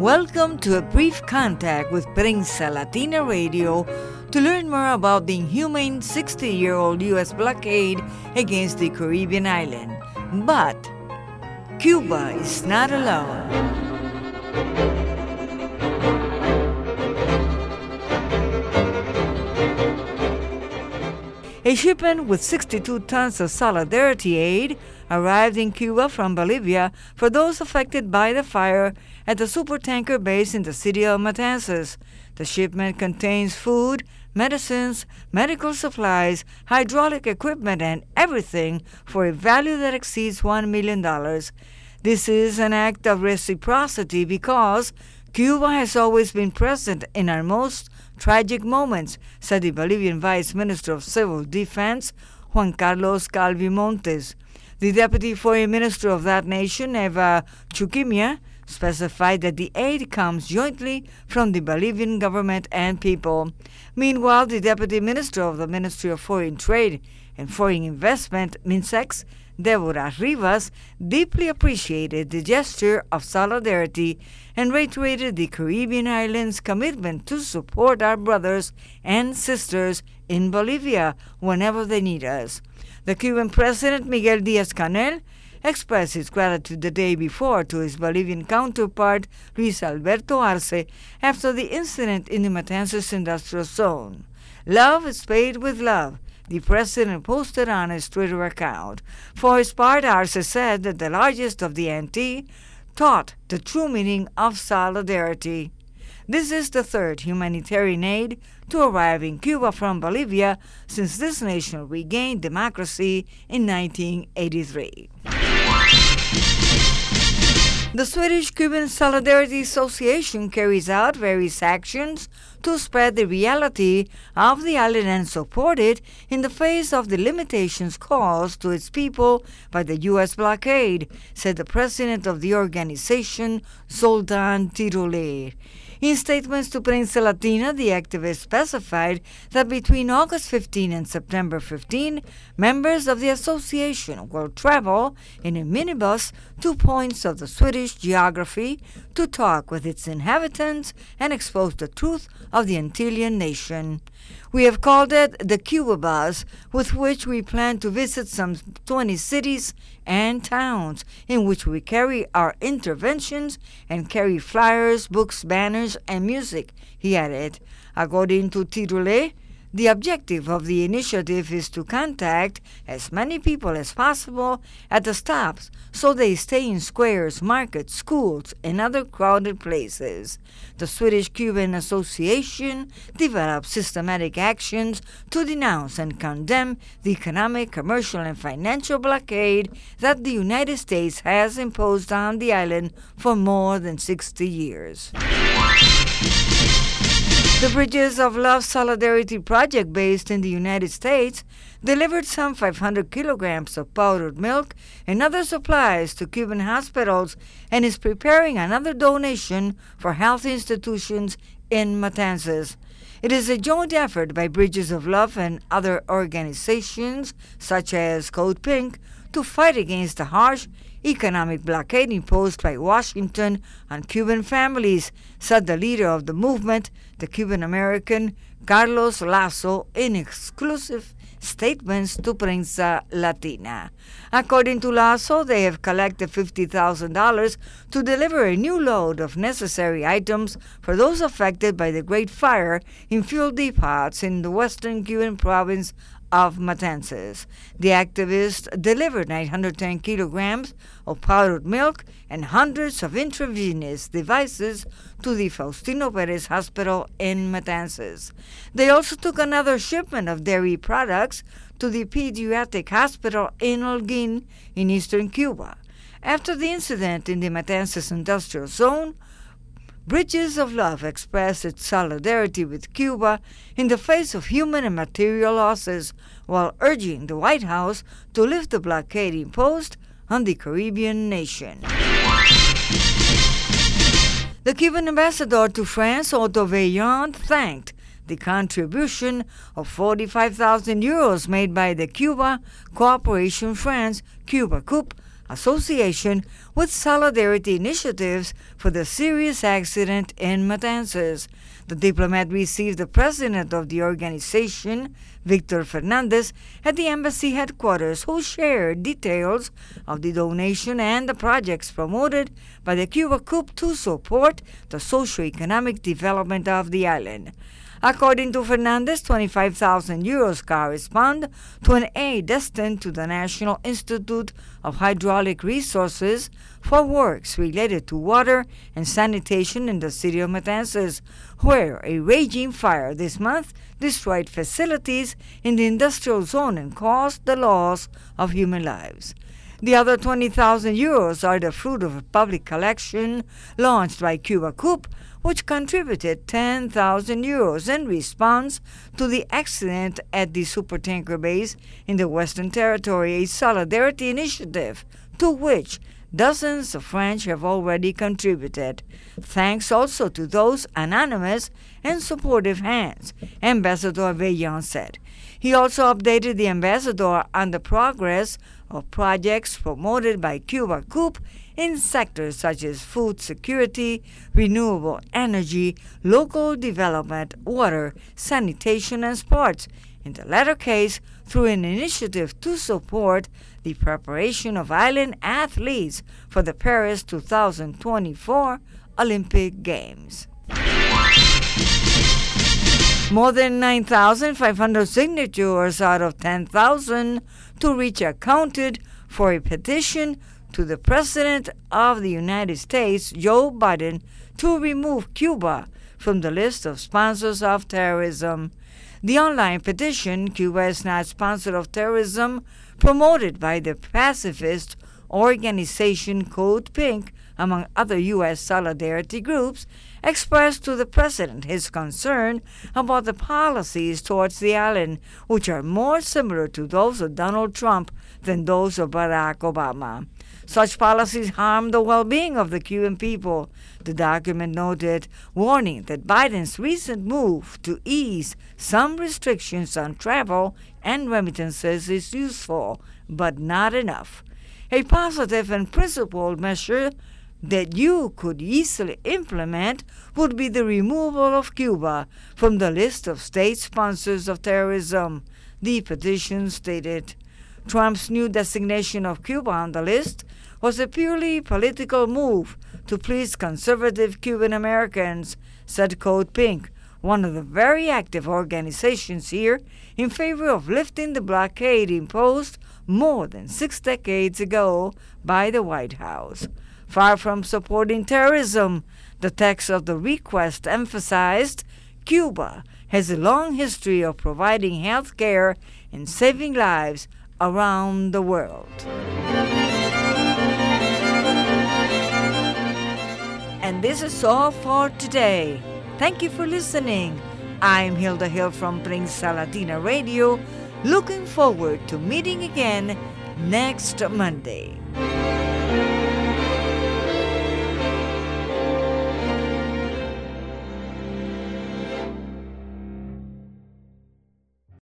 Welcome to a brief contact with Prensa Latina Radio to learn more about the inhumane 60-year-old U.S. blockade against the Caribbean island. But Cuba is not alone. A shipment with 62 tons of solidarity aid arrived in Cuba from Bolivia for those affected by the fire at the supertanker base in the city of Matanzas. The shipment contains food, medicines, medical supplies, hydraulic equipment, and everything for a value that exceeds $1 million. This is an act of reciprocity because Cuba has always been present in our most tragic moments, said the Bolivian Vice Minister of Civil Defense, Juan Carlos Calvi Montes. The Deputy Foreign Minister of that nation, Eva Chuquimia, specified that the aid comes jointly from the Bolivian government and people. Meanwhile, the Deputy Minister of the Ministry of Foreign Trade and Foreign Investment, MINSEX, Deborah Rivas, deeply appreciated the gesture of solidarity and reiterated the Caribbean islands' commitment to support our brothers and sisters in Bolivia whenever they need us. The Cuban President, Miguel Díaz-Canel, expressed his gratitude the day before to his Bolivian counterpart, Luis Alberto Arce, after the incident in the Matanzas Industrial Zone. Love is paid with love, the president posted on his Twitter account. For his part, Arce said that the largest of the NT taught the true meaning of solidarity. This is the third humanitarian aid to arrive in Cuba from Bolivia since this nation regained democracy in 1983. The Swedish-Cuban Solidarity Association carries out various actions to spread the reality of the island and support it in the face of the limitations caused to its people by the U.S. blockade, said the president of the organization, Zoltan Tiroler. In statements to Prensa Latina, the activist specified that between August 15 and September 15, members of the association will travel in a minibus to points of the Swedish geography to talk with its inhabitants and expose the truth of the Antillean nation. We have called it the Cuba Bus, with which we plan to visit some 20 cities and towns, in which we carry our interventions and carry flyers, books, banners, and music, he added. According to Tirole, the objective of the initiative is to contact as many people as possible at the stops so they stay in squares, markets, schools, and other crowded places. The Swedish-Cuban Association developed systematic actions to denounce and condemn the economic, commercial, and financial blockade that the United States has imposed on the island for more than 60 years. The Bridges of Love Solidarity Project, based in the United States, delivered some 500 kilograms of powdered milk and other supplies to Cuban hospitals and is preparing another donation for health institutions in Matanzas. It is a joint effort by Bridges of Love and other organizations, such as Code Pink, to fight against the harsh economic blockade imposed by Washington on Cuban families, said the leader of the movement, the Cuban-American Carlos Lazo, in exclusive statements to Prensa Latina. According to Lazo, they have collected $50,000 to deliver a new load of necessary items for those affected by the Great Fire in fuel depots in the western Cuban province of Matanzas. The activists delivered 910 kilograms of powdered milk and hundreds of intravenous devices to the Faustino Perez Hospital in Matanzas. They also took another shipment of dairy products to the Pediatric Hospital in Holguin in eastern Cuba. After the incident in the Matanzas Industrial Zone, Bridges of Love expressed its solidarity with Cuba in the face of human and material losses, while urging the White House to lift the blockade imposed on the Caribbean nation. The Cuban ambassador to France, Otto Veillant, thanked the contribution of 45,000 euros made by the Cuba Cooperation France, Cuba COOP, association with solidarity initiatives for the serious accident in Matanzas. The diplomat received the president of the organization, Victor Fernandez, at the embassy headquarters, who shared details of the donation and the projects promoted by the Cuba Coup to support the socio-economic development of the island. According to Fernandez, 25,000 euros correspond to an aid destined to the National Institute of Hydraulic Resources for works related to water and sanitation in the city of Matanzas, where a raging fire this month destroyed facilities in the industrial zone and caused the loss of human lives. The other 20,000 euros are the fruit of a public collection launched by Cuba Coup, which contributed 10,000 euros in response to the accident at the supertanker base in the Western Territory, a solidarity initiative to which dozens of French have already contributed. Thanks also to those anonymous and supportive hands, Ambassador Veillant said. He also updated the ambassador on the progress of projects promoted by Cuba Coup in sectors such as food security, renewable energy, local development, water, sanitation, and sports, in the latter case through an initiative to support the preparation of island athletes for the Paris 2024 Olympic Games. More than 9,500 signatures out of 10,000 to reach accounted for a petition to the President of the United States, Joe Biden, to remove Cuba from the list of sponsors of terrorism. The online petition, Cuba is not sponsor of terrorism, promoted by the pacifist organization Code Pink, among other U.S. solidarity groups, expressed to the president his concern about the policies towards the island, which are more similar to those of Donald Trump than those of Barack Obama. Such policies harm the well-being of the Cuban people, the document noted, warning that Biden's recent move to ease some restrictions on travel and remittances is useful, but not enough. A positive and principled measure that you could easily implement would be the removal of Cuba from the list of state sponsors of terrorism, the petition stated. Trump's new designation of Cuba on the list was a purely political move to please conservative Cuban Americans, said Code Pink, one of the very active organizations here in favor of lifting the blockade imposed more than 6 decades ago by the White House. Far from supporting terrorism, the text of the request emphasized Cuba has a long history of providing health care and saving lives around the world. And this is all for today. Thank you for listening. I'm Hilda Hill from Prensa Latina Radio, looking forward to meeting again next Monday.